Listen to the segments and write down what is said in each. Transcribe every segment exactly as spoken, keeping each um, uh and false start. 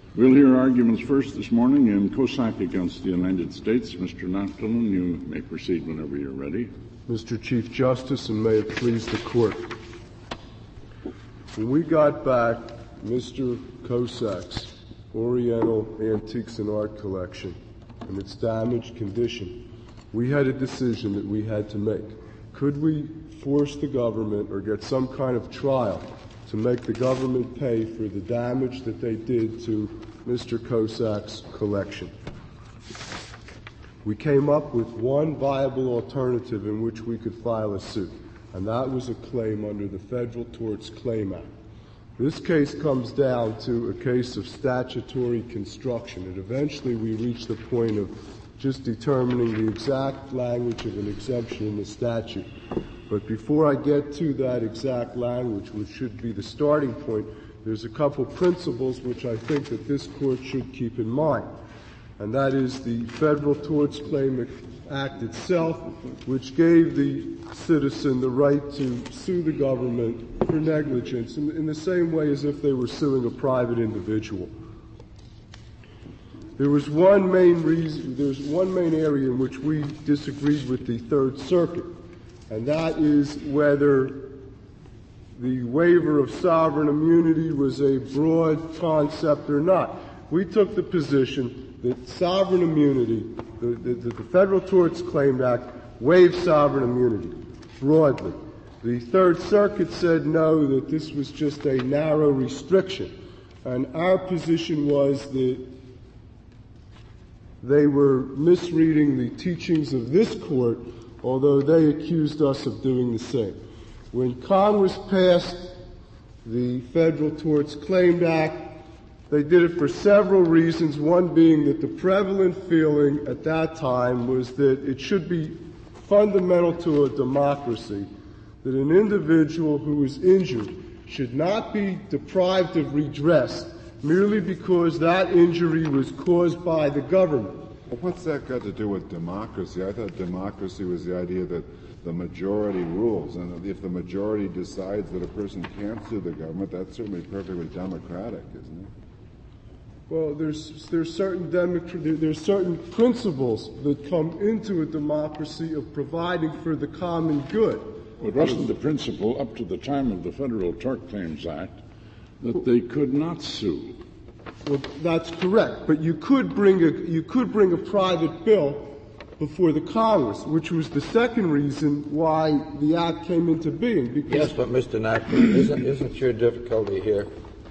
We'll hear arguments first this morning in Kosak against the United States. Mister Naftalin, you may proceed whenever you're ready. Mister Chief Justice, and may it please the Court. When we got back Mister Kosak's Oriental Antiques and Art Collection in its damaged condition, we had a decision that we had to make. Could we force the government or get some kind of trial to make the government pay for the damage that they did to Mister Kosak's collection? We came up with one viable alternative in which we could file a suit, and that was a claim under the Federal Tort Claims Act. This case comes down to a case of statutory construction, and eventually we reached the point of just determining the exact language of an exemption in the statute. But before I get to that exact language, which should be the starting point, there's a couple principles which I think that this Court should keep in mind. And that is the Federal Tort Claims Act itself, which gave the citizen the right to sue the government for negligence in, in the same way as if they were suing a private individual. There was one main reason, there's one main area in which we disagreed with the Third Circuit, and that is whether the waiver of sovereign immunity was a broad concept or not. We took the position that sovereign immunity, the, the, the Federal Tort Claims Act, waived sovereign immunity broadly. The Third Circuit said no, that this was just a narrow restriction. And our position was that they were misreading the teachings of this Court, although they accused us of doing the same. When Congress passed the Federal Tort Claims Act, they did it for several reasons, one being that the prevalent feeling at that time was that it should be fundamental to a democracy that an individual who is injured should not be deprived of redress merely because that injury was caused by the government. Well, what's that got to do with democracy? I thought democracy was the idea that the majority rules, and if the majority decides that a person can't sue the government, that's certainly perfectly democratic, isn't it? Well, there's there's certain democr- there's certain principles that come into a democracy of providing for the common good. It wasn't the principle up to the time of the Federal Tort Claims Act that they could not sue. Well, that's correct, but you could bring a you could bring a private bill before the Congress, which was the second reason why the Act came into being. Because yes, but Mister Nackley, isn't isn't your difficulty here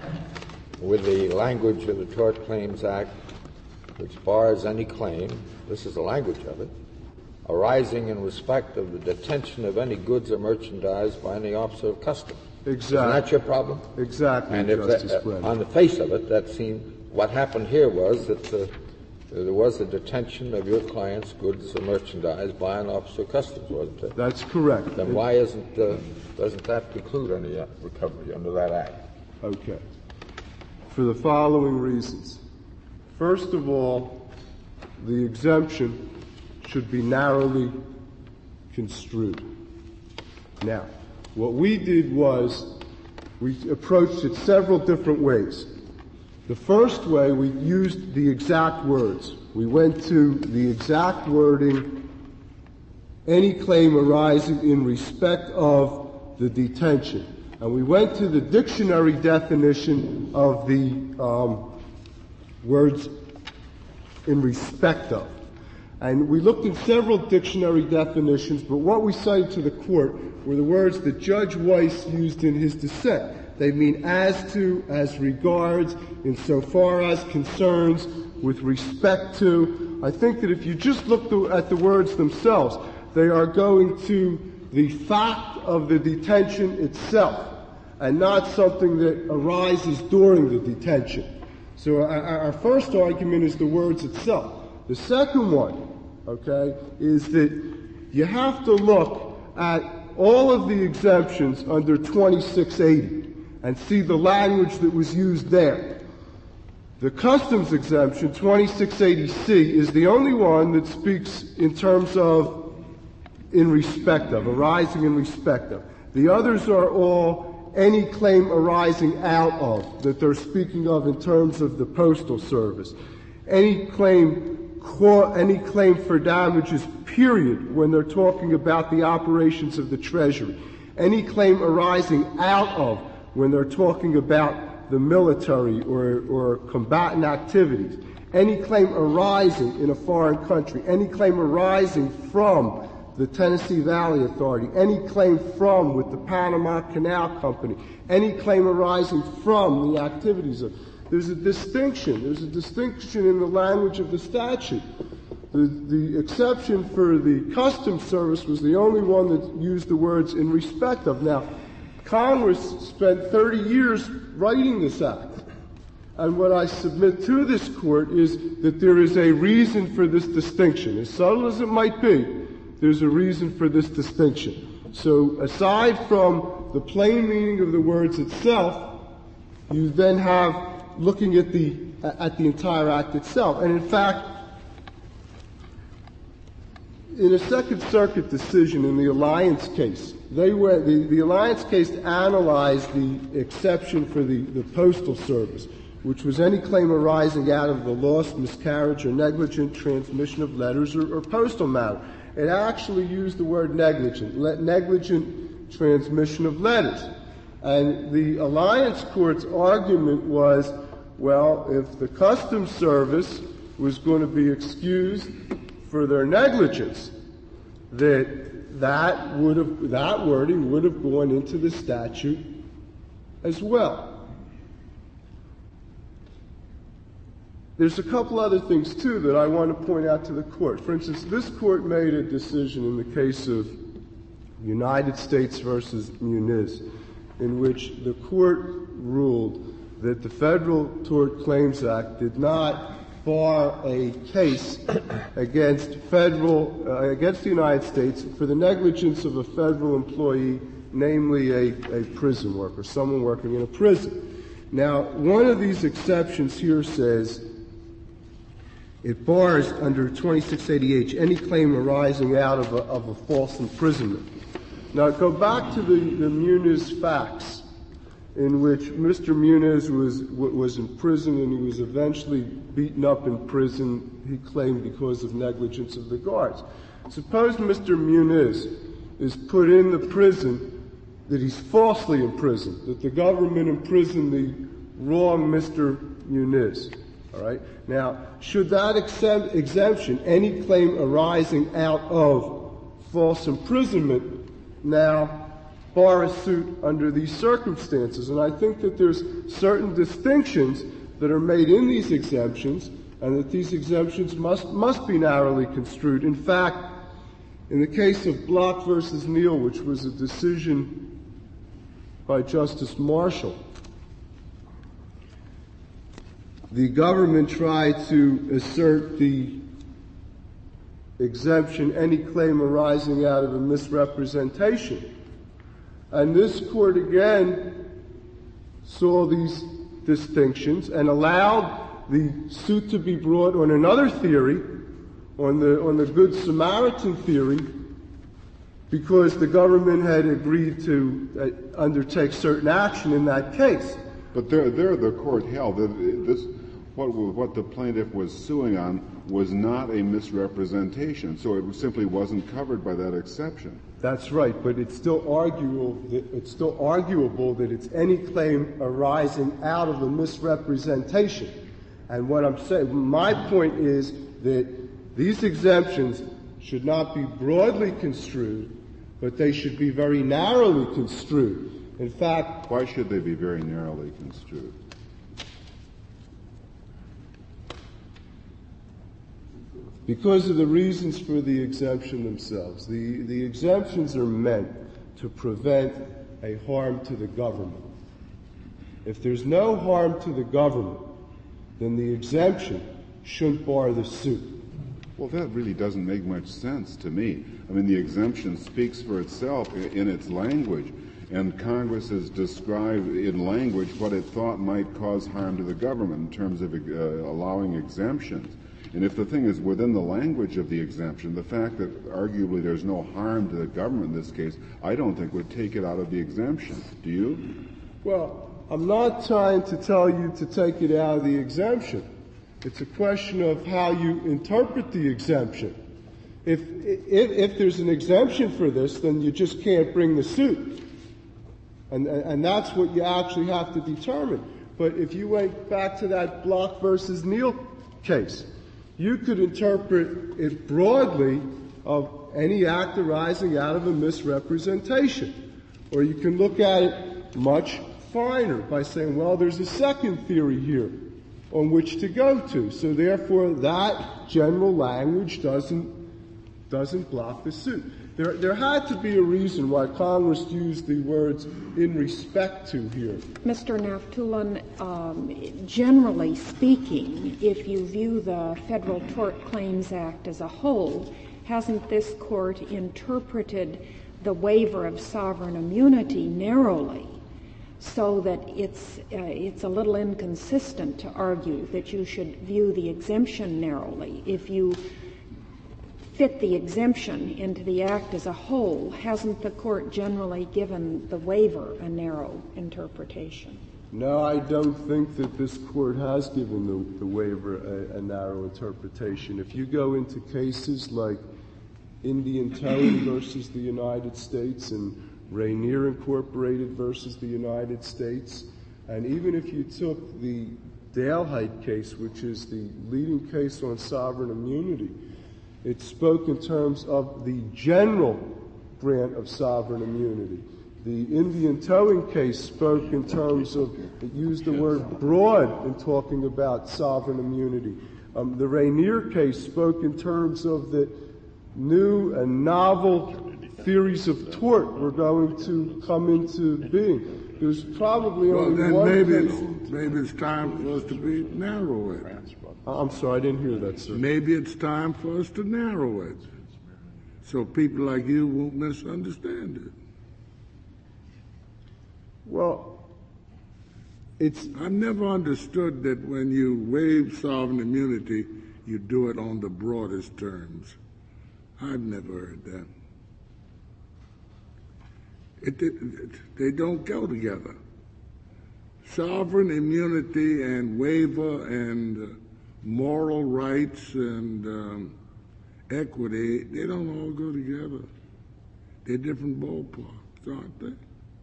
with the language of the Tort Claims Act, which bars any claim, this is the language of it, arising in respect of the detention of any goods or merchandise by any officer of customs? Exactly. Isn't that your problem? Exactly, and if Justice that, Brennan. uh, on the face of it, that seemed, what happened here was that uh, there was a detention of your client's goods or merchandise by an officer of customs, wasn't it? That's correct. Then it, why isn't, uh, doesn't that preclude any uh, recovery under that Act? Okay. For the following reasons. First of all, the exemption should be narrowly construed. Now, what we did was we approached it several different ways. The first way, we used the exact words. We went to the exact wording, any claim arising in respect of the detention. And we went to the dictionary definition of the um, words in respect of. And we looked at several dictionary definitions, but what we cited to the Court were the words that Judge Weiss used in his dissent. They mean as to, as regards, insofar as concerns, with respect to. I think that if you just look to, at the words themselves, they are going to the fact of the detention itself, and not something that arises during the detention. So our, our first argument is the words itself. The second one, okay, is that you have to look at all of the exemptions under twenty-six eighty and see the language that was used there. The customs exemption, twenty-six eighty C, is the only one that speaks in terms of in respect of, arising in respect of. The others are all any claim arising out of, that they're speaking of in terms of the Postal Service. Any claim any claim for damages, period, when they're talking about the operations of the Treasury. Any claim arising out of when they're talking about the military or, or combatant activities. Any claim arising in a foreign country. Any claim arising from the Tennessee Valley Authority. Any claim from with the Panama Canal Company. Any claim arising from the activities of. There's a distinction. There's a distinction in the language of the statute. The, the exception for the Customs Service was the only one that used the words in respect of. Now, Congress spent thirty years writing this act. And what I submit to this Court is that there is a reason for this distinction. As subtle as it might be, there's a reason for this distinction. So aside from the plain meaning of the words itself, you then have looking at the at the entire act itself. And in fact, in a Second Circuit decision in the Alliance case, they were the, the Alliance case analyzed the exception for the, the Postal Service, which was any claim arising out of the loss, miscarriage, or negligent transmission of letters or, or postal matter. It actually used the word negligent, le- negligent transmission of letters. And the Alliance Court's argument was, well, if the Customs Service was going to be excused for their negligence, that that would have, that wording would have gone into the statute as well. There's a couple other things, too, that I want to point out to the Court. For instance, this Court made a decision in the case of United States versus Muniz, in which the Court ruled that the Federal Tort Claims Act did not bar a case against federal, uh, against the United States for the negligence of a federal employee, namely a, a prison worker, someone working in a prison. Now, one of these exceptions here says it bars under twenty-six eighty H any claim arising out of a, of a false imprisonment. Now, go back to the, the Muniz facts, in which Mister Muniz was was in prison and he was eventually beaten up in prison, he claimed, because of negligence of the guards. Suppose Mister Muniz is put in the prison that he's falsely imprisoned, that the government imprisoned the wrong Mister Muniz. All right? Now, should that exempt, exemption, any claim arising out of false imprisonment, now bar a suit under these circumstances? And I think that there's certain distinctions that are made in these exemptions, and that these exemptions must must be narrowly construed. In fact, in the case of Block versus Neal, which was a decision by Justice Marshall, the government tried to assert the exemption, any claim arising out of a misrepresentation. And this Court again saw these distinctions and allowed the suit to be brought on another theory, on the on the Good Samaritan theory, because the government had agreed to uh, undertake certain action in that case. But there, there the Court held that this, what what the plaintiff was suing on was not a misrepresentation, so it simply wasn't covered by that exception. That's right, but it's still arguable that it's still arguable that it's any claim arising out of a misrepresentation. And what I'm saying, my point is that these exemptions should not be broadly construed, but they should be very narrowly construed. In fact, why should they be very narrowly construed? Because of the reasons for the exemption themselves. The, the exemptions are meant to prevent a harm to the government. If there's no harm to the government, then the exemption shouldn't bar the suit. Well, that really doesn't make much sense to me. I mean, the exemption speaks for itself in its language, and Congress has described in language what it thought might cause harm to the government in terms of uh, allowing exemptions. And if the thing is within the language of the exemption, the fact that arguably there's no harm to the government in this case, I don't think would take it out of the exemption. Do you? Well, I'm not trying to tell you to take it out of the exemption. It's a question of how you interpret the exemption. If, if, if there's an exemption for this, then you just can't bring the suit. And, and that's what you actually have to determine. But if you went back to that Block versus Neal case, you could interpret it broadly of any act arising out of a misrepresentation. Or you can look at it much finer by saying, well, there's a second theory here on which to go to. So therefore, that general language doesn't doesn't block the suit. There, there had to be a reason why Congress used the words "in respect to" here. Mister Naftullin, um, generally speaking, if you view the Federal Tort Claims Act as a whole, hasn't this court interpreted the waiver of sovereign immunity narrowly, so that it's uh, it's a little inconsistent to argue that you should view the exemption narrowly? If you fit the exemption into the Act as a whole, hasn't the court generally given the waiver a narrow interpretation? No, I don't think that this court has given the, the waiver a, a narrow interpretation. If you go into cases like Indian Towing versus the United States and Rainier Incorporated versus the United States, and even if you took the Dalehite case, which is the leading case on sovereign immunity, it spoke in terms of the general grant of sovereign immunity. The Indian Towing case spoke in terms of, it used the word broad in talking about sovereign immunity. Um, the Rainier case spoke in terms of the new and novel theories of tort were going to come into being. There's probably well, only then one maybe case. It's, maybe it's time for us to be narrow it. I'm sorry, I didn't hear that, sir. Maybe it's time for us to narrow it, so people like you won't misunderstand it. Well, it's... I've never understood that when you waive sovereign immunity, you do it on the broadest terms. I've never heard that. It, it, it, they don't go together. Sovereign immunity and waiver and uh, moral rights and um, equity, they don't all go together. They're different ballparks, aren't they?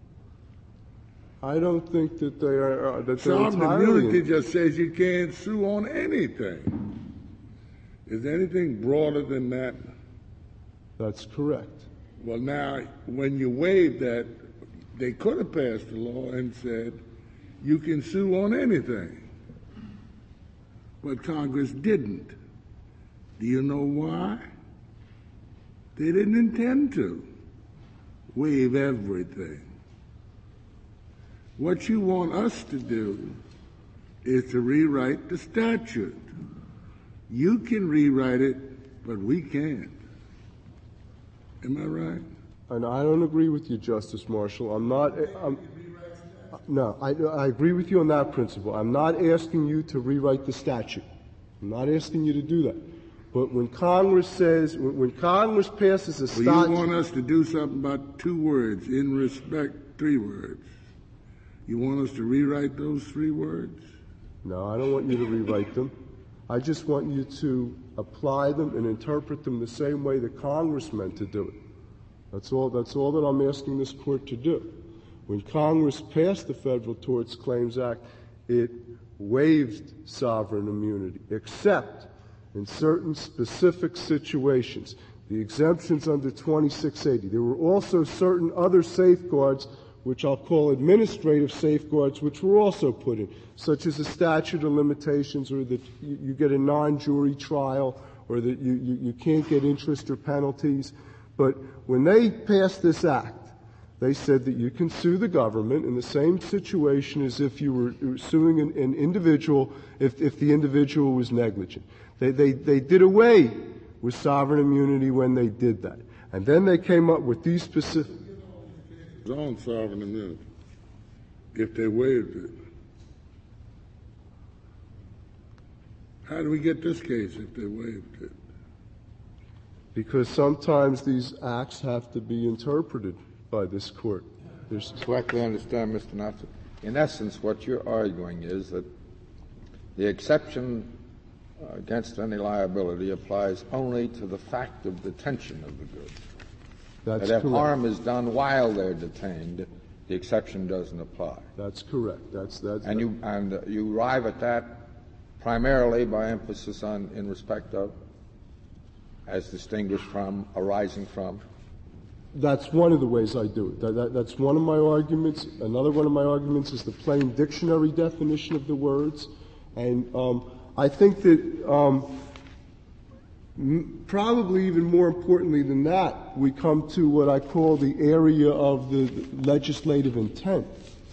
I don't think that they are. Uh, that Sovereign entirely immunity in. just says you can't sue on anything. Is there anything broader than that? That's correct. Well, now, when you waive that, they could have passed a law and said you can sue on anything. But Congress didn't. Do you know why? They didn't intend to waive everything. What you want us to do is to rewrite the statute. You can rewrite it, but we can't. Am I right? And I don't agree with you, Justice Marshall. I'm not. I'm, no, I, I agree with you on that principle. I'm not asking you to rewrite the statute. I'm not asking you to do that. But when Congress says, when, when Congress passes a statute, well, you want us to do something about two words, in respect, three words. You want us to rewrite those three words? No, I don't want you to rewrite them. I just want you to apply them and interpret them the same way that Congress meant to do it. That's all, that's all that I'm asking this Court to do. When Congress passed the Federal Tort Claims Act, it waived sovereign immunity, except in certain specific situations. The exemptions under twenty-six eighty. There were also certain other safeguards, which I'll call administrative safeguards, which were also put in, such as a statute of limitations, or that you, you get a non-jury trial, or that you, you, you can't get interest or penalties. But when they passed this act, they said that you can sue the government in the same situation as if you were suing an, an individual if, if the individual was negligent. They, they, they did away with sovereign immunity when they did that. And then they came up with these specific... on sovereign immunity if they waived it. How do we get this case if they waived it? Because sometimes these acts have to be interpreted by this Court. There's correctly understand, Mister Naftullin, in essence, what you're arguing is that the exception uh, against any liability applies only to the fact of detention of the goods. That's But if correct. harm is done while they're detained, the exception doesn't apply. That's correct. That's that's. And you and uh, you arrive at that primarily by emphasis on in respect of, as distinguished from, arising from. That's one of the ways I do it. That, that, that's one of my arguments. Another one of my arguments is the plain dictionary definition of the words. And um, I think that um, m- probably even more importantly than that, we come to what I call the area of the legislative intent.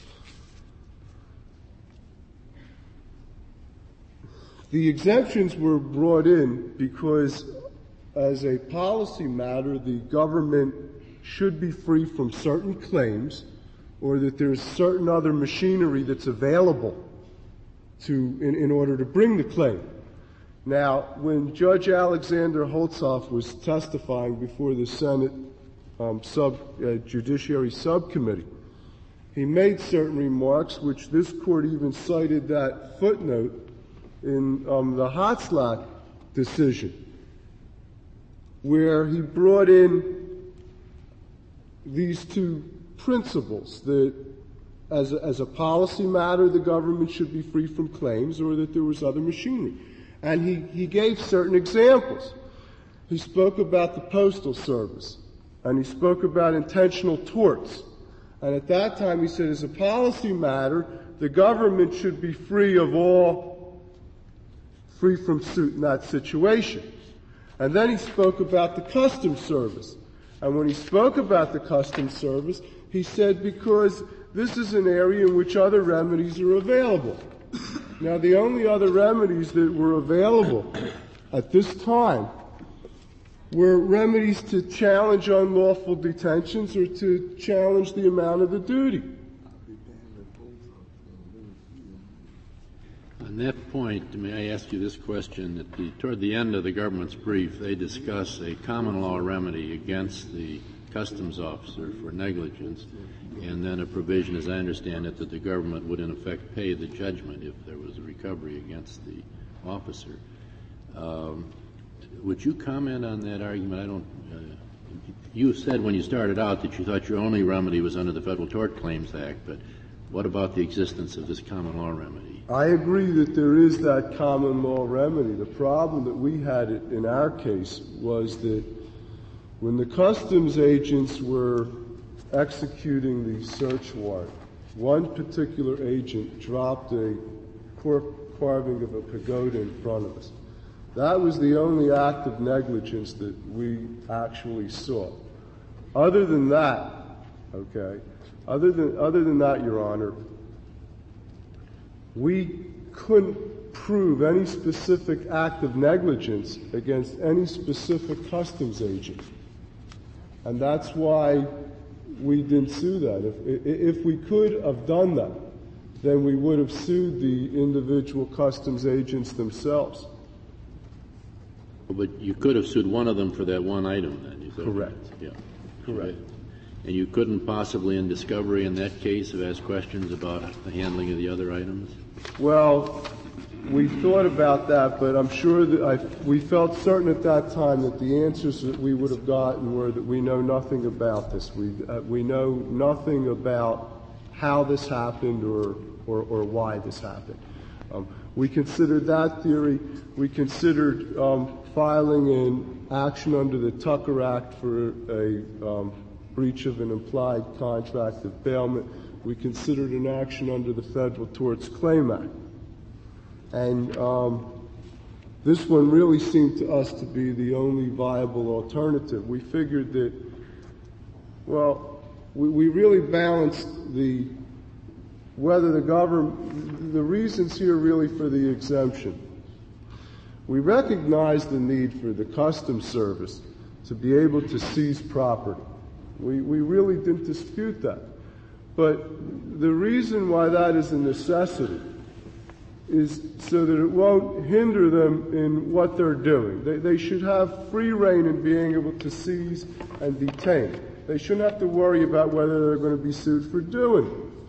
The exemptions were brought in because, as a policy matter, the government should be free from certain claims, or that there's certain other machinery that's available to in, in order to bring the claim. Now, when Judge Alexander Holtzoff was testifying before the Senate um, sub uh, Judiciary Subcommittee, he made certain remarks, which this court even cited that footnote in um, the Hotzlack decision, where he brought in these two principles, that as a, as a policy matter, the government should be free from claims, or that there was other machinery. And he, he gave certain examples. He spoke about the Postal Service, and he spoke about intentional torts. And at that time he said, as a policy matter, the government should be free of all, free from suit in that situation. And then he spoke about the Customs Service. And when he spoke about the Customs Service, he said, because this is an area in which other remedies are available. Now, the only other remedies that were available at this time were remedies to challenge unlawful detentions or to challenge the amount of the duty. On that point, may I ask you this question? At the, toward the end of the government's brief, they discuss a common law remedy against the customs officer for negligence, and then a provision, as I understand it, that the government would in effect pay the judgment if there was a recovery against the officer. Um, would you comment on that argument? I don't. Uh, you said when you started out that you thought your only remedy was under the Federal Tort Claims Act, but what about the existence of this common law remedy? I agree that there is that common law remedy. The problem that we had in our case was that when the customs agents were executing the search warrant, one particular agent dropped a cork carving of a pagoda in front of us. That was the only act of negligence that we actually saw. Other than that, okay, other than, other than that, Your Honor, we couldn't prove any specific act of negligence against any specific customs agent. And that's why we didn't sue that. If, if we could have done that, then we would have sued the individual customs agents themselves. But you could have sued one of them for that one item, then? Is that Correct. Right? Yeah. Correct. Right. And you couldn't possibly, in discovery in that case, have asked questions about the handling of the other items? Well, we thought about that, but I'm sure that I, we felt certain at that time that the answers that we would have gotten were that we know nothing about this. We uh, we know nothing about how this happened or or, or why this happened. Um, we considered that theory. We considered um, filing an action under the Tucker Act for a um, breach of an implied contract of bailment. We considered an action under the Federal Torts Claim Act. And um, this one really seemed to us to be the only viable alternative. We figured that, well, we, we really balanced the, whether the government, the reasons here really for the exemption. We recognized the need for the Customs Service to be able to seize property. We, we really didn't dispute that. But the reason why that is a necessity is so that it won't hinder them in what they're doing. They, they should have free rein in being able to seize and detain. They shouldn't have to worry about whether they're going to be sued for doing it.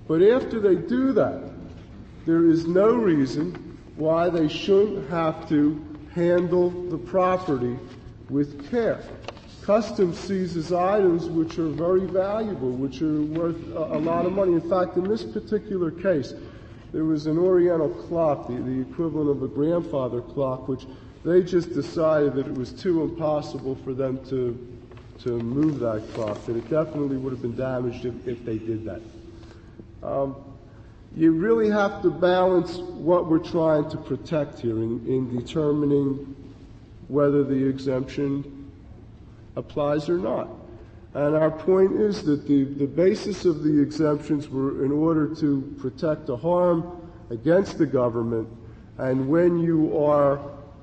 But after they do that, there is no reason why they shouldn't have to handle the property with care. Customs seizes items which are very valuable, which are worth a, a lot of money. In fact, in this particular case, there was an Oriental clock, the, the equivalent of a grandfather clock, which they just decided that it was too impossible for them to to move that clock, that it definitely would have been damaged if, if they did that. Um, you really have to balance what we're trying to protect here in, in determining whether the exemption applies or not. And our point is that the, the basis of the exemptions were in order to protect the harm against the government, and when you are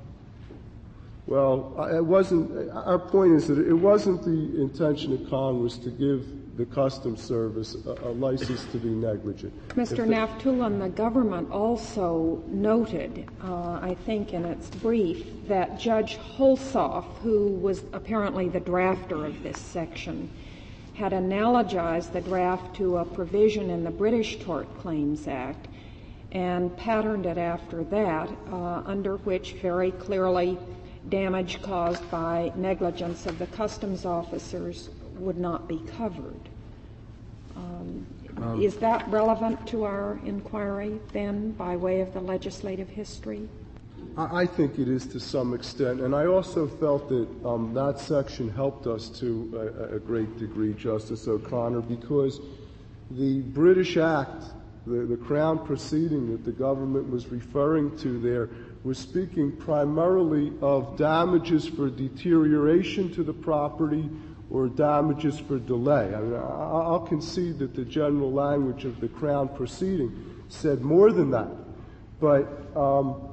Well, it wasn't, our point is that it wasn't the intention of Congress to give the Customs Service a, a license to be negligent. Mister Naftullin, the government also noted, uh, I think in its brief, that Judge Holsoff, who was apparently the drafter of this section, had analogized the draft to a provision in the British Tort Claims Act and patterned it after that, uh, under which very clearly damage caused by negligence of the customs officers would not be covered. Um, um, is that relevant to our inquiry, then, by way of the legislative history? I, I think it is to some extent, and I also felt that um, that section helped us to a, a great degree, Justice O'Connor, because the British Act, the, the Crown proceeding that the government was referring to there, was speaking primarily of damages for deterioration to the property or damages for delay. I mean, I'll concede that the general language of the Crown proceeding said more than that. But um,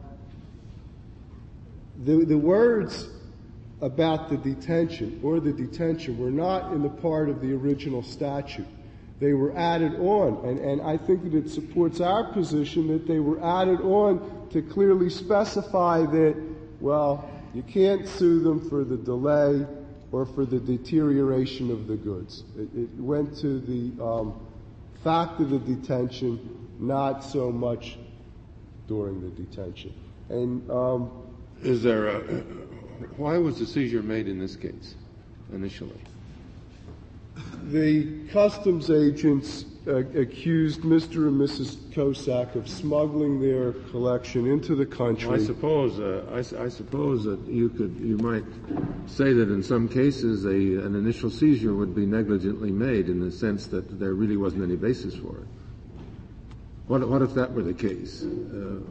the, the words about the detention or the detention were not in the part of the original statute. They were added on, and, and I think that it supports our position that they were added on to clearly specify that, well, you can't sue them for the delay or for the deterioration of the goods. It, it went to the um, fact of the detention, not so much during the detention. And um, is there a, why was the seizure made in this case initially? The customs agents uh, accused Mister and Missus Kosak of smuggling their collection into the country. Well, I suppose uh, I, I suppose that you could you might say that in some cases a, an initial seizure would be negligently made in the sense that there really wasn't any basis for it. What, what if that were the case? Uh,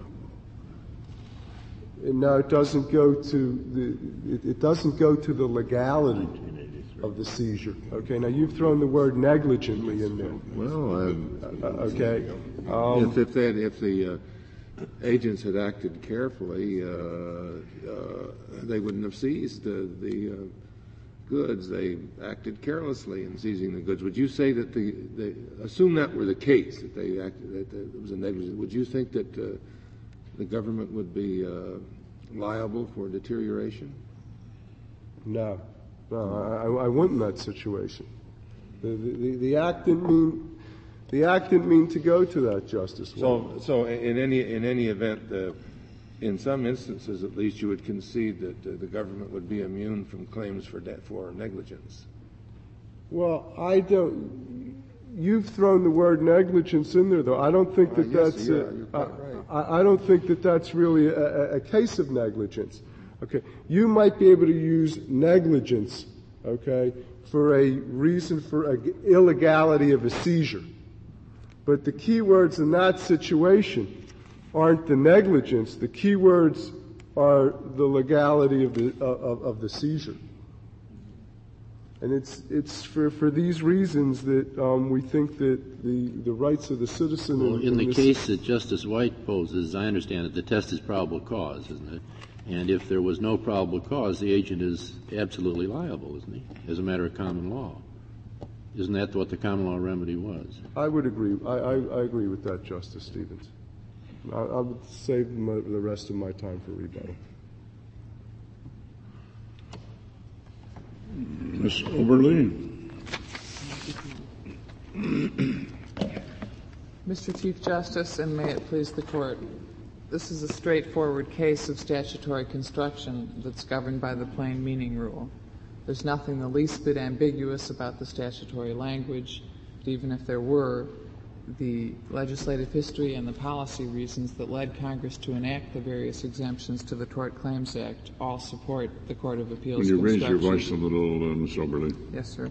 no, it doesn't go to the it, it doesn't go to the legality of the seizure. Okay, now you've thrown the word negligently in there. Well, um, uh, okay. Um, if if, they had, if the uh, agents had acted carefully, uh, uh, they wouldn't have seized the, the uh, goods. They acted carelessly in seizing the goods. Would you say that the, they assume that were the case, that they acted that it was a negligence? Would you think that uh, the government would be uh, liable for deterioration? No. No, I, I wouldn't in that situation. The, the, the act didn't mean the act didn't mean to go to that, Justice. So, so in any in any event, uh, in some instances, at least, you would concede that uh, the government would be immune from claims for debt for negligence. Well, I don't. You've thrown the word negligence in there, though. I don't think that uh, yes, that's. you are. A, You're quite right. I, I don't think that that's really a, a case of negligence. Okay, you might be able to use negligence, okay, for a reason for a illegality of a seizure. But the key words in that situation aren't the negligence. The key words are the legality of the of, of the seizure. And it's it's for, for these reasons that um, we think that the, the rights of the citizen. Well, in, in the in case that Justice White poses, as I understand it, the test is probable cause, isn't it? And if there was no probable cause, the agent is absolutely liable, isn't he, as a matter of common law? Isn't that what the common law remedy was? I would agree. I, I, I agree with that, Justice Stevens. I, I would save my, the rest of my time for rebuttal. Miz Oberle. Mister Chief Justice, and may it please the Court, this is a straightforward case of statutory construction that's governed by the plain meaning rule. There's nothing the least bit ambiguous about the statutory language, but even if there were, the legislative history and the policy reasons that led Congress to enact the various exemptions to the Tort Claims Act all support the Court of Appeals. Will you raise your construction. voice a little, uh, Miz Oberle? Yes, sir.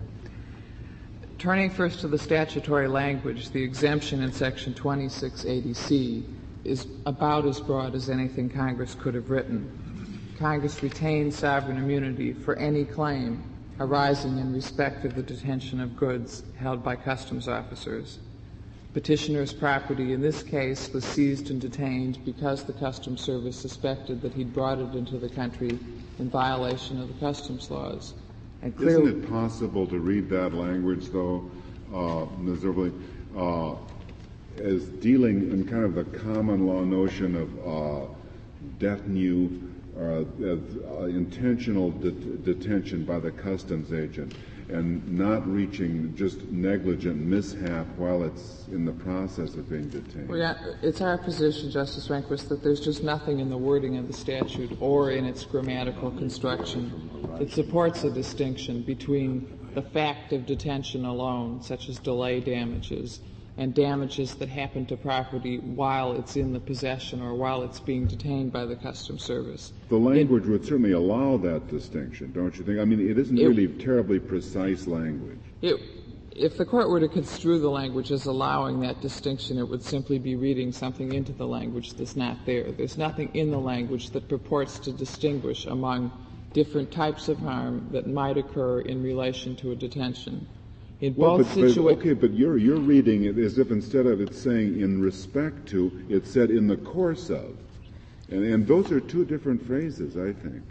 Turning first to the statutory language, the exemption in Section twenty-six eighty C is about as broad as anything Congress could have written. Congress retains sovereign immunity for any claim arising in respect of the detention of goods held by customs officers. Petitioner's property in this case was seized and detained because the Customs Service suspected that he'd brought it into the country in violation of the customs laws. And clearly, isn't it possible to read that language, though, uh, Miz Oberle, uh, as dealing in kind of the common law notion of uh, detenue, uh, of, uh, intentional det- detention by the customs agent, and not reaching just negligent mishap while it's in the process of being detained? well, yeah, it's our position, Justice Rehnquist, that there's just nothing in the wording of the statute or in its grammatical construction that supports a distinction between the fact of detention alone, such as delay damages, and damages that happen to property while it's in the possession or while it's being detained by the Customs Service. The language it, would certainly allow that distinction, don't you think? I mean, it isn't it, really terribly precise language. It, if the Court were to construe the language as allowing that distinction, it would simply be reading something into the language that's not there. There's nothing in the language that purports to distinguish among different types of harm that might occur in relation to a detention. In well, both but, situa- but, okay, but you're you're reading it as if instead of it saying in respect to, it said in the course of, and, and those are two different phrases, I think.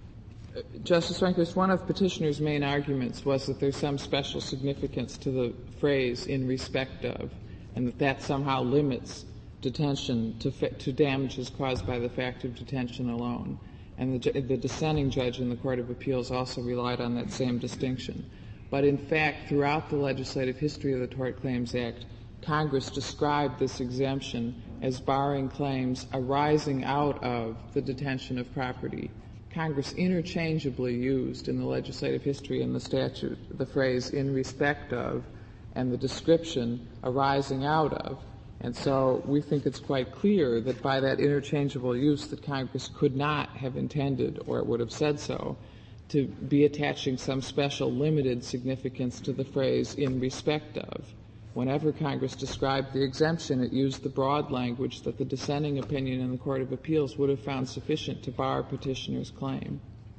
Justice Rehnquist, one of Petitioner's main arguments was that there's some special significance to the phrase "in respect of," and that that somehow limits detention to, fa- to damages caused by the fact of detention alone. And the, the dissenting judge in the Court of Appeals also relied on that same distinction. But in fact, throughout the legislative history of the Tort Claims Act, Congress described this exemption as barring claims arising out of the detention of property. Congress interchangeably used in the legislative history and the statute the phrase "in respect of" and the description "arising out of." And so we think it's quite clear that by that interchangeable use that Congress could not have intended, or it would have said so, to be attaching some special limited significance to the phrase "in respect of." Whenever Congress described the exemption, it used the broad language that the dissenting opinion in the Court of Appeals would have found sufficient to bar Petitioner's claim.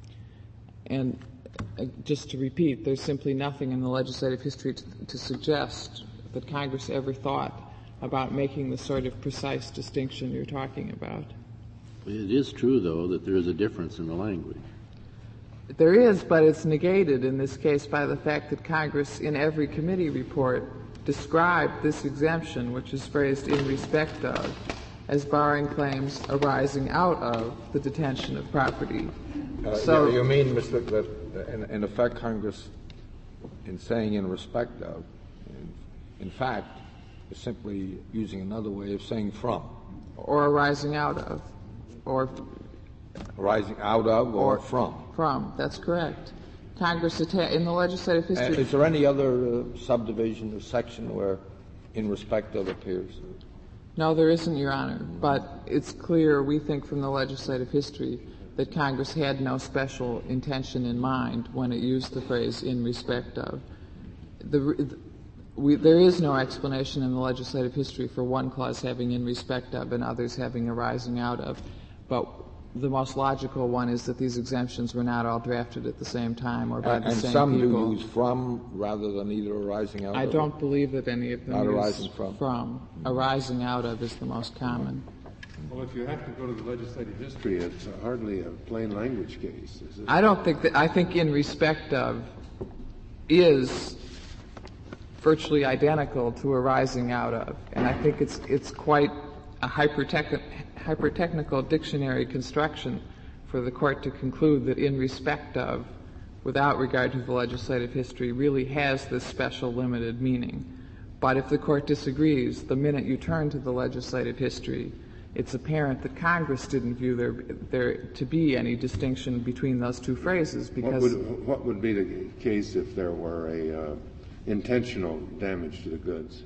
And uh, just to repeat, there's simply nothing in the legislative history to, to suggest that Congress ever thought about making the sort of precise distinction you're talking about. It is true, though, that there is a difference in the language. There is, but it's negated in this case by the fact that Congress, in every committee report, described this exemption, which is phrased "in respect of," as barring claims arising out of the detention of property. Uh, so you, you mean, Mister that in, in effect Congress, in saying "in respect of," in, in fact, is simply using another way of saying "from," or arising out of, or arising out of, or, or from. From, that's correct. Congress, atta- in the legislative history... Uh, is there any other uh, subdivision or section where "in respect of" appears? No, there isn't, Your Honor. But it's clear, we think, from the legislative history that Congress had no special intention in mind when it used the phrase "in respect of." The, we, there is no explanation in the legislative history for one clause having "in respect of" and others having "arising out of." But the most logical one is that these exemptions were not all drafted at the same time or by and, the and same some people. do use "from" rather than either arising out I of. I don't believe that any of them not use arising from. from. Mm-hmm. Arising out of is the most common. Well, if you have to go to the legislative history, it's hardly a plain language case, is it? I don't think that, I think "in respect of" is virtually identical to "arising out of," and I think it's, it's quite a hypertech- hyper-technical dictionary construction for the Court to conclude that "in respect of," without regard to the legislative history, really has this special limited meaning. But if the court disagrees, the minute you turn to the legislative history, it's apparent that Congress didn't view there, there to be any distinction between those two phrases because what would, what would be the case if there were a uh, intentional damage to the goods?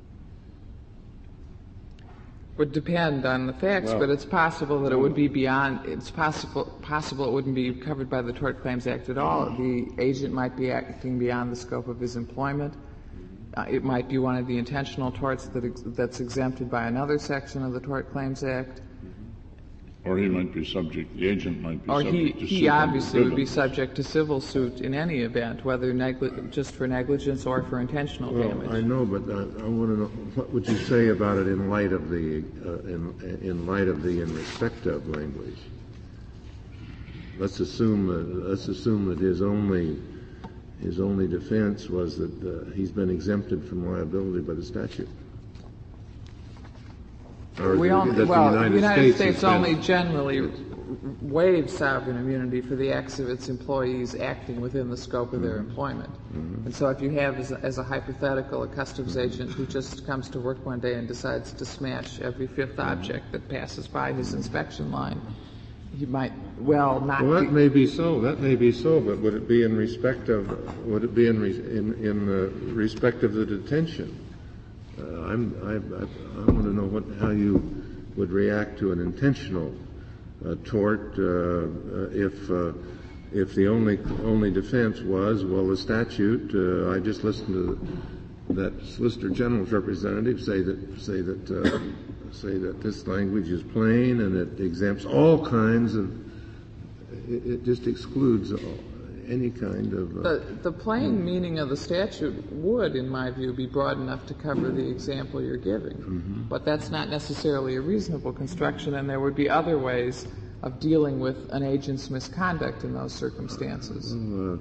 Would depend on the facts, well, but it's possible that it would be beyond. It's possible possible it wouldn't be covered by the Tort Claims Act at all. The agent might be acting beyond the scope of his employment. Uh, it might be one of the intentional torts that ex- that's exempted by another section of the Tort Claims Act. Or he might be subject, the agent might be or subject he, to he suit obviously under would be Bivens. subject to civil suit in any event, whether negli- just for negligence or for intentional well, damage. I know, but uh, I want to know what would you say about it in light of the uh, in in light of the in respect of language. Let's assume uh, let's assume that his only his only defense was that uh, he's been exempted from liability by the statute. Or we the, only, that well, the United, the United States, States only generally waives sovereign immunity for the acts of its employees acting within the scope of their employment. Mm-hmm. And so if you have, as a, as a hypothetical, a customs agent who just comes to work one day and decides to smash every fifth object that passes by his inspection line, he might well not well, be... that may be so. That may be so, but would it be in respect of, would it be in, re, in, in uh, respect of the detention? Uh, I'm, I, I, I want to know what, how you would react to an intentional uh, tort uh, uh, if uh, if the only only defense was, well, the statute. Uh, I just listened to that Solicitor General's representative say that say that uh, say that this language is plain and it exempts all kinds of. It, it just excludes all, any kind of... Uh, the, the plain mm-hmm. meaning of the statute would, in my view, be broad enough to cover the example you're giving. Mm-hmm. But that's not necessarily a reasonable construction, and there would be other ways of dealing with an agent's misconduct in those circumstances. Uh,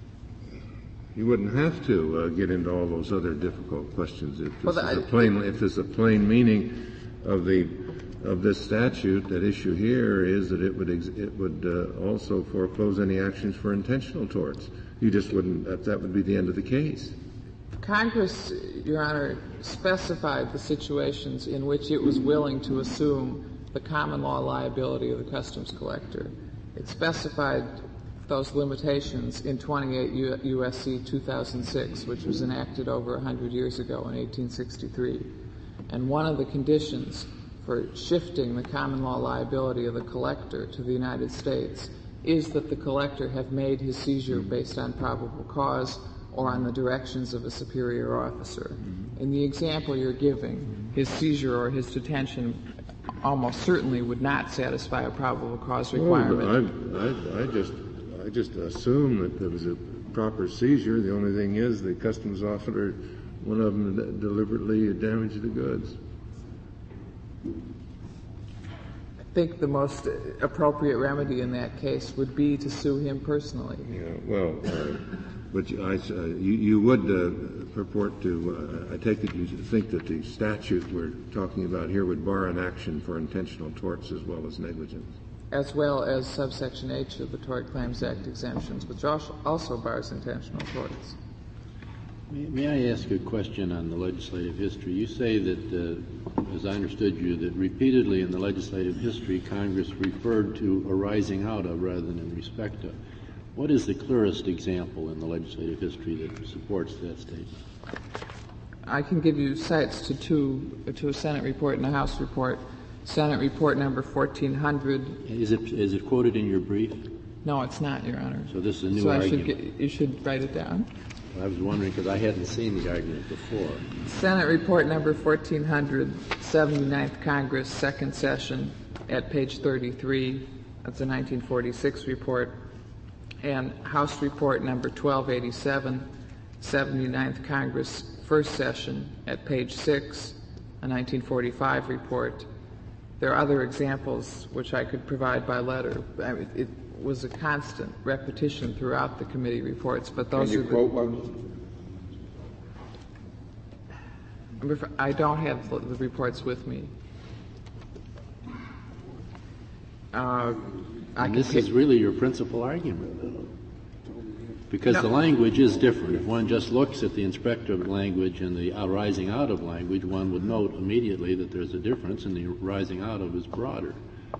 you wouldn't have to uh, get into all those other difficult questions if this, well, is the, a plain, if there's a plain meaning of the of this statute. That issue here is that it would ex- it would uh, also foreclose any actions for intentional torts. You just wouldn't. That, that would be the end of the case. Congress, Your Honor, specified the situations in which it was willing to assume the common law liability of the customs collector. It specified those limitations in twenty-eight U S C two thousand six, which was enacted over one hundred years ago in eighteen sixty-three. And one of the conditions for shifting the common law liability of the collector to the United States is that the collector have made his seizure based on probable cause or on the directions of a superior officer. In the example you're giving, his seizure or his detention almost certainly would not satisfy a probable cause requirement. Oh, I, I, I just I just assume that there was a proper seizure. The only thing is the customs officer, one of them de- deliberately damaged the goods. I think the most appropriate remedy in that case would be to sue him personally. Yeah, well, uh, but you, I, uh, you, you would uh, purport to, uh, I take it you think that the statute we're talking about here would bar an action for intentional torts as well as negligence. As well as subsection H of the Tort Claims Act exemptions, which also, also bars intentional torts. May, may I ask a question on the legislative history? You say that, uh, as I understood you, that repeatedly in the legislative history Congress referred to arising out of rather than in respect of. What is the clearest example in the legislative history that supports that statement? I can give you cites to two, to a Senate report and a House report. Senate report number fourteen hundred. Is it, is it quoted in your brief? No, it's not, Your Honor. So this is a new so argument. I should get, you should write it down. I was wondering because I hadn't seen the argument before. Senate report number fourteen hundred, seventy-ninth Congress, second session, at page thirty-three. That's a nineteen forty-six report. And House report number twelve eighty-seven, seventy-ninth Congress, first session, at page six, a nineteen forty-five report. There are other examples which I could provide by letter. I mean, it was a constant repetition throughout the committee reports, but those Can you are the, quote one? I don't have the reports with me. Uh, I And can this pick, is really your principal argument. Because No. the language is different. If one just looks at the inspector language and the arising out of language, one would note immediately that there's a difference, and the rising out of is broader.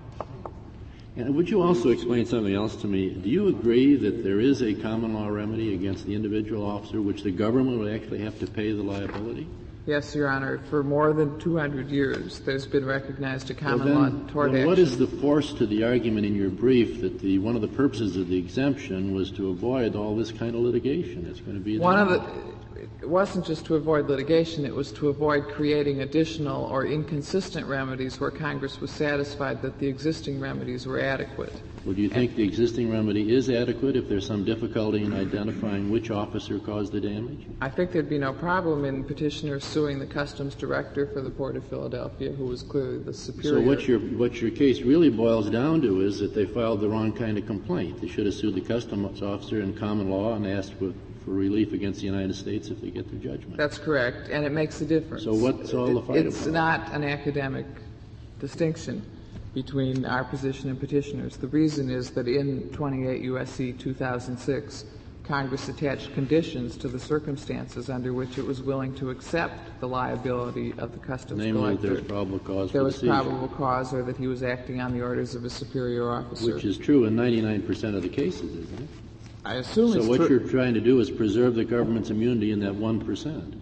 And would you also explain something else to me? Do you agree that there is a common law remedy against the individual officer, which the government would actually have to pay the liability? Yes, Your Honor. For more than two hundred years, there's been recognized a common well, then, law tort then action. What is the force to the argument in your brief that the one of the purposes of the exemption was to avoid all this kind of litigation? It's going to be one of the. It wasn't just to avoid litigation; it was to avoid creating additional or inconsistent remedies where Congress was satisfied that the existing remedies were adequate. Well, do you think the existing remedy is adequate if there's some difficulty in identifying which officer caused the damage? I think there'd be no problem in petitioners suing the customs director for the Port of Philadelphia, who was clearly the superior. So what your what your case really boils down to is that they filed the wrong kind of complaint. They should have sued the customs officer in common law and asked for, for relief against the United States if they get their judgment. That's correct, and it makes a difference. So what's all the fight it, It's about? not an academic distinction between our position and petitioners. The reason is that in twenty-eight U S C two thousand six, Congress attached conditions to the circumstances under which it was willing to accept the liability of the customs Namely, collector. there's probable cause there for was the seizure. probable cause, or that he was acting on the orders of a superior officer. Which is true in ninety-nine percent of the cases, isn't it? I assume so it's what true. you're trying to do is preserve the government's immunity in that one percent.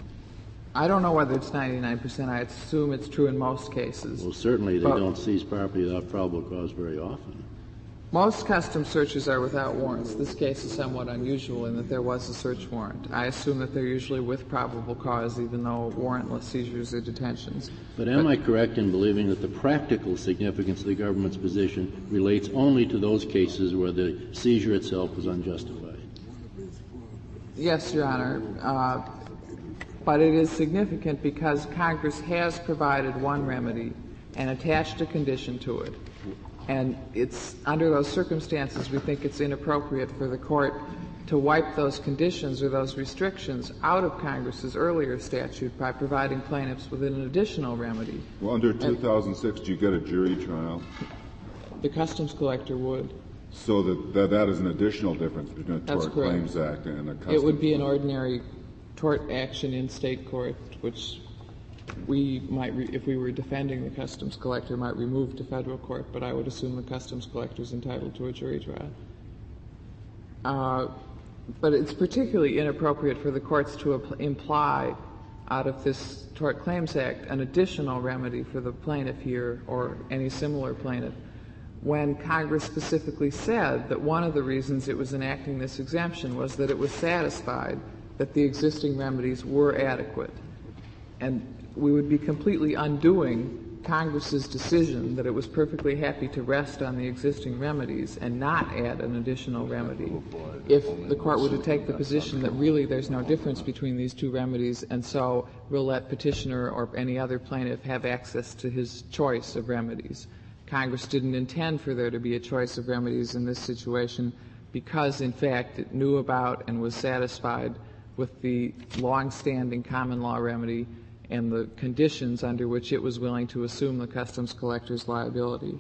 I don't know whether it's ninety-nine percent. I assume it's true in most cases. Well, certainly they But don't seize property without probable cause very often. most customs searches are without warrants. This case is somewhat unusual in that there was a search warrant. I assume that they're usually with probable cause, even though warrantless seizures or detentions. But am I correct in believing that the practical significance of the government's position relates only to those cases where the seizure itself was unjustified? Yes, Your Honor. Uh, but it is significant because Congress has provided one remedy and attached a condition to it. And it's under those circumstances we think it's inappropriate for the court to wipe those conditions or those restrictions out of Congress's earlier statute by providing plaintiffs with an additional remedy. Well, under two thousand six, do you get a jury trial? The customs collector would. So that that, that is an additional difference between a That's Tort correct. Claims Act and a customs. It would be an ordinary tort action in state court, which we might, re- if we were defending the customs collector, might remove to federal court, but I would assume the customs collector is entitled to a jury trial. Uh, but it's particularly inappropriate for the courts to ap- imply out of this Tort Claims Act an additional remedy for the plaintiff here or any similar plaintiff when Congress specifically said that one of the reasons it was enacting this exemption was that it was satisfied that the existing remedies were adequate. And we would be completely undoing Congress's decision that it was perfectly happy to rest on the existing remedies and not add an additional remedy if the court were to take the position that really there's no difference between these two remedies, and so we'll let petitioner or any other plaintiff have access to his choice of remedies. Congress didn't intend for there to be a choice of remedies in this situation because, in fact, it knew about and was satisfied with the long-standing common law remedy and the conditions under which it was willing to assume the customs collector's liability.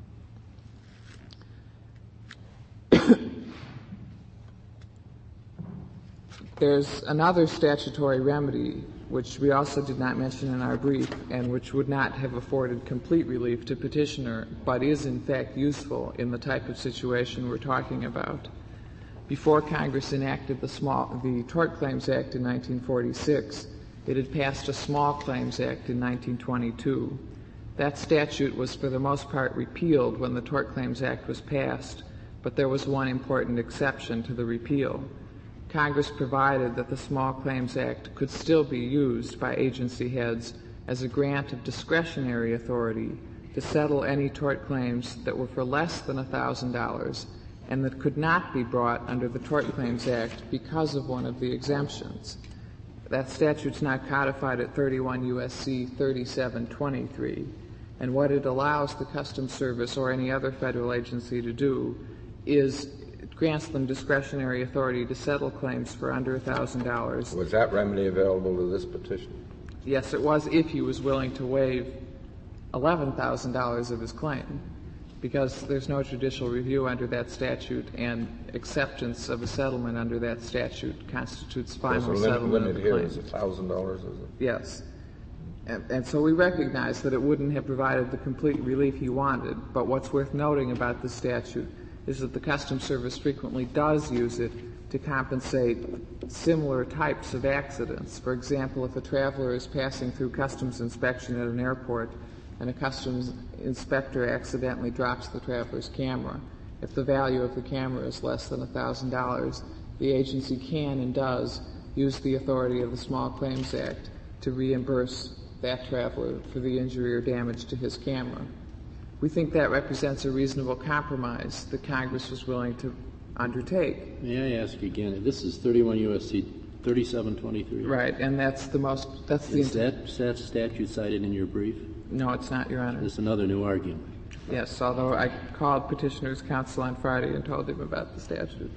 There's another statutory remedy which we also did not mention in our brief and which would not have afforded complete relief to petitioner but is in fact useful in the type of situation we're talking about. Before Congress enacted the, small, the Tort Claims Act in nineteen forty-six, it had passed a Small Claims Act in nineteen twenty-two. That statute was for the most part repealed when the Tort Claims Act was passed, but there was one important exception to the repeal. Congress provided that the Small Claims Act could still be used by agency heads as a grant of discretionary authority to settle any tort claims that were for less than one thousand dollars and that could not be brought under the Tort Claims Act because of one of the exemptions. That statute's now codified at thirty-one U S C thirty-seven twenty-three, and what it allows the Customs Service or any other federal agency to do is it grants them discretionary authority to settle claims for under one thousand dollars. Was that remedy available to this petition? Yes, it was, if he was willing to waive eleven thousand dollars of his claim. because there's no judicial review under that statute, and acceptance of a settlement under that statute constitutes final There's a limit, settlement limit of the here claim. is one thousand dollars, is it? Yes. And, and so we recognize that it wouldn't have provided the complete relief he wanted, but what's worth noting about the statute is that the Customs Service frequently does use it to compensate similar types of accidents. For example, if a traveler is passing through customs inspection at an airport and a customs inspector accidentally drops the traveler's camera, if the value of the camera is less than one thousand dollars, the agency can and does use the authority of the Small Claims Act to reimburse that traveler for the injury or damage to his camera. We think that represents a reasonable compromise that Congress was willing to undertake. May I ask again? This is thirty-one U S C thirty-seven twenty-three. Right, and that's the most. That's the. Is that, that statute cited in your brief? No, it's not, Your Honor. It's another new argument. Yes, although I called Petitioner's counsel on Friday and told him about the statute.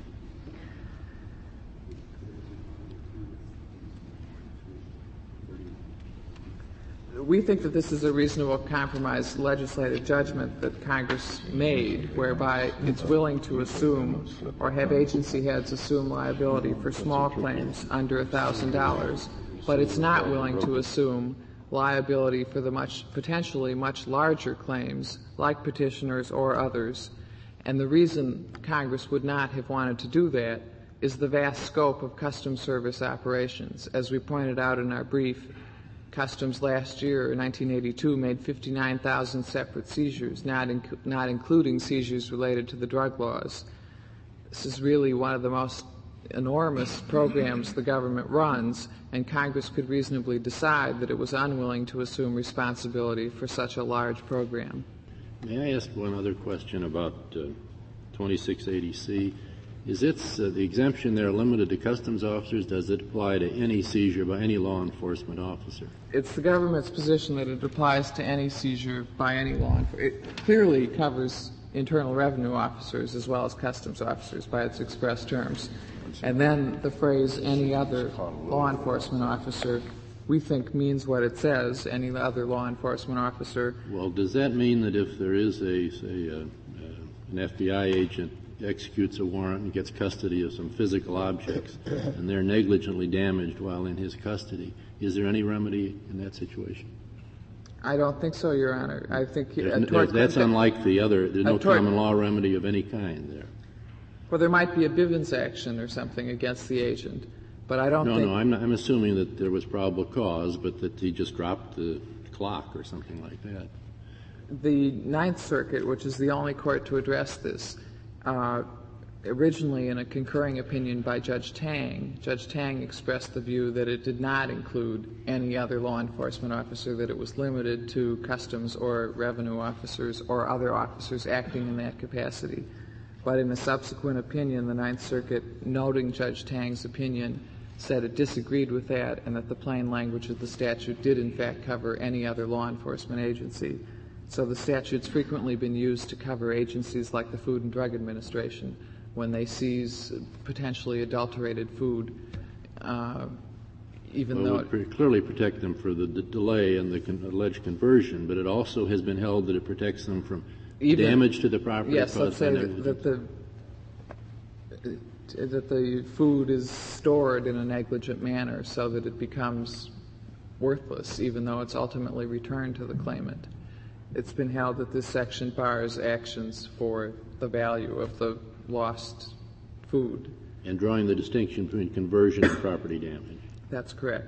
We think that this is a reasonable compromise legislative judgment that Congress made, whereby it's willing to assume or have agency heads assume liability for small claims under one thousand dollars, but it's not willing to assume liability for the much potentially much larger claims like petitioners or others. And the reason Congress would not have wanted to do that is the vast scope of Customs Service operations. As we pointed out in our brief, Customs last year, in nineteen eighty-two, made fifty-nine thousand separate seizures, not, inc- not including seizures related to the drug laws. This is really one of the most enormous programs the government runs, and Congress could reasonably decide that it was unwilling to assume responsibility for such a large program. May I ask one other question about uh, twenty-six eighty C? Is it uh, the exemption there limited to customs officers? Does it apply to any seizure by any law enforcement officer? It's the government's position that it applies to any seizure by any law enforcement. It clearly covers internal revenue officers as well as customs officers by its express terms. And then the phrase any other law enforcement officer, we think means what it says, any other law enforcement officer. Well, does that mean that if there is a, say, uh, uh, an F B I agent executes a warrant and gets custody of some physical objects and they're negligently damaged while in his custody, is there any remedy in that situation? I don't think so, Your Honor. I think uh, tort, that's unlike the other. There's no tort, common law remedy of any kind there. Well, there might be a Bivens action or something against the agent, but I don't no, think... No, no, I'm, I'm assuming that there was probable cause, but that he just dropped the clock or something like that. The Ninth Circuit, which is the only court to address this, uh, originally in a concurring opinion by Judge Tang, Judge Tang expressed the view that it did not include any other law enforcement officer, that it was limited to customs or revenue officers or other officers acting in that capacity. But in a subsequent opinion, the Ninth Circuit, noting Judge Tang's opinion, said it disagreed with that and that the plain language of the statute did in fact cover any other law enforcement agency. So the statute's frequently been used to cover agencies like the Food and Drug Administration when they seize potentially adulterated food, uh, even well, though it would clearly protect them for the d- delay and the con- alleged conversion, but it also has been held that it protects them from even, damage to the property. Yes, let's say that, that the that the food is stored in a negligent manner so that it becomes worthless, even though it's ultimately returned to the claimant. It's been held that this section bars actions for the value of the lost food. And drawing the distinction between conversion and property damage. That's correct.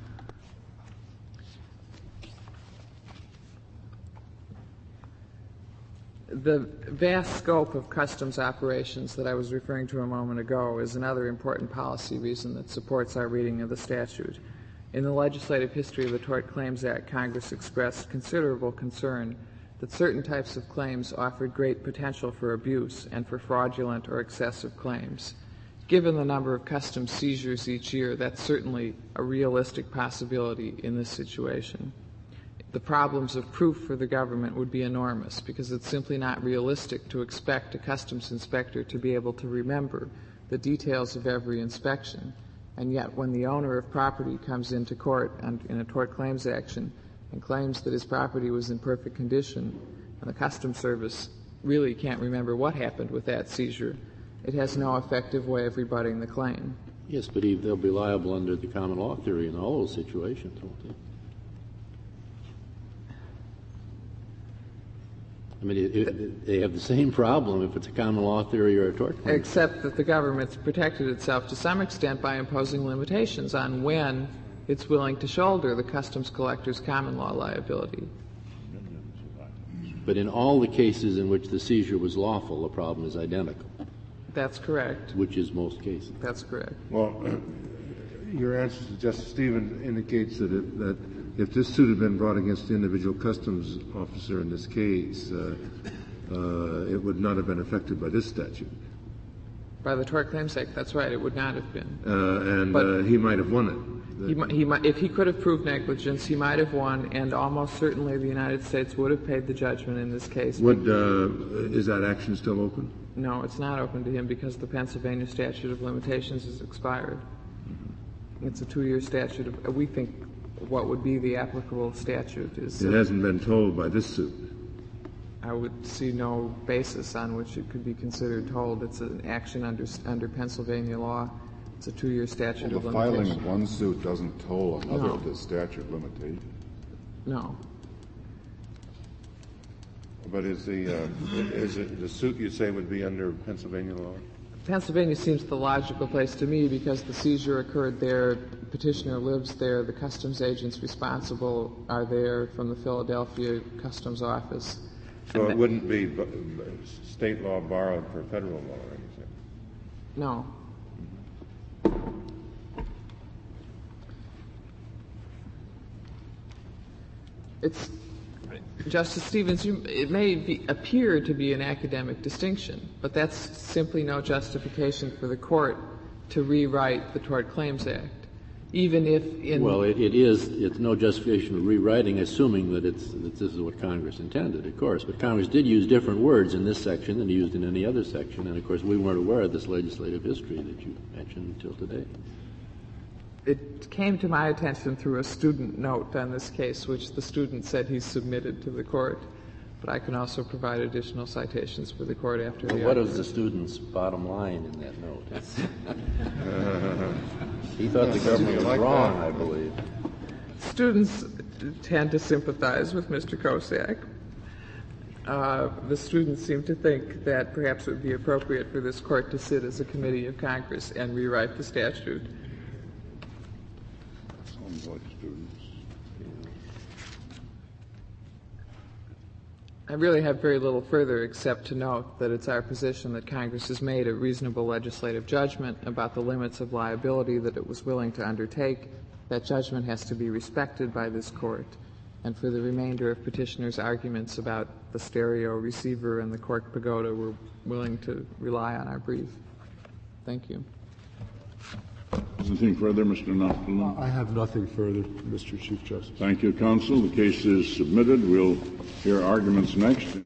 The vast scope of customs operations that I was referring to a moment ago is another important policy reason that supports our reading of the statute. In the legislative history of the Tort Claims Act, Congress expressed considerable concern that certain types of claims offered great potential for abuse and for fraudulent or excessive claims. Given the number of customs seizures each year, that's certainly a realistic possibility in this situation. The problems of proof for the government would be enormous because it's simply not realistic to expect a customs inspector to be able to remember the details of every inspection. And yet when the owner of property comes into court and, in a tort claims action and claims that his property was in perfect condition and the Customs Service really can't remember what happened with that seizure. It has no effective way of rebutting the claim. Yes, but he, they'll be liable under the common law theory in all those situations, won't they? I mean, it, it, they have the same problem if it's a common law theory or a tort claim. Except that the government's protected itself to some extent by imposing limitations on when it's willing to shoulder the customs collector's common law liability. But in all the cases in which the seizure was lawful, the problem is identical. That's correct. Which is most cases. That's correct. Well, your answer to Justice Stevens indicates that, it, that if this suit had been brought against the individual customs officer in this case, uh, uh, it would not have been affected by this statute. By the Tort Claims Act, that's right. It would not have been. Uh, and uh, he might have won it. He, he might, if he could have proved negligence, he might have won, and almost certainly the United States would have paid the judgment in this case. Would uh, is that action still open? No, it's not open to him because the Pennsylvania statute of limitations is expired. Mm-hmm. It's a two-year statute. Of, we think what would be the applicable statute is. It hasn't been told by this suit. I would see no basis on which it could be considered told. It's an action under under Pennsylvania law. It's a two-year statute well, of the limitations. filing of one suit doesn't toll another No. of the statute of limitations. No. But is the uh, is it the suit you say would be under Pennsylvania law? Pennsylvania seems the logical place to me because the seizure occurred there, petitioner lives there, the customs agents responsible are there from the Philadelphia Customs Office. So and it wouldn't be b- b- state law borrowed for federal law or anything? No. It's Justice Stevens, you, it may be, appear to be an academic distinction, but that's simply no justification for the court to rewrite the Tort Claims Act, even if in well, it, it is. It's no justification for rewriting, assuming that it's that this is what Congress intended, of course. But Congress did use different words in this section than used in any other section, and of course, we weren't aware of this legislative history that you mentioned until today. It came to my attention through a student note on this case, which the student said he submitted to the court. But I can also provide additional citations for the court after Well, the what argument. was the student's bottom line in that note? He thought the government was like wrong, that. I believe. Students tend to sympathize with Mister Kosak. Uh, the students seem to think that perhaps it would be appropriate for this court to sit as a committee of Congress and rewrite the statute. Sounds like students. I really have very little further except to note that it's our position that Congress has made a reasonable legislative judgment about the limits of liability that it was willing to undertake. That judgment has to be respected by this court. And for the remainder of petitioner's arguments about the stereo receiver and the cork pagoda, we're willing to rely on our brief. Thank you. Anything further, Mister Naftalin? I have nothing further, Mister Chief Justice. Thank you, counsel. The case is submitted. We'll hear arguments next.